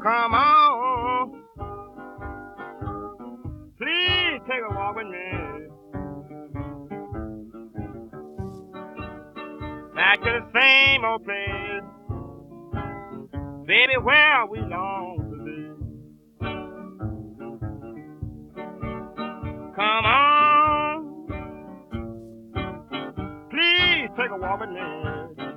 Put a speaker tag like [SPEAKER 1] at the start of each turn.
[SPEAKER 1] Come on, please take a walk with me. Back to the same old place, baby, where we long to be. Come on, please take a walk with me.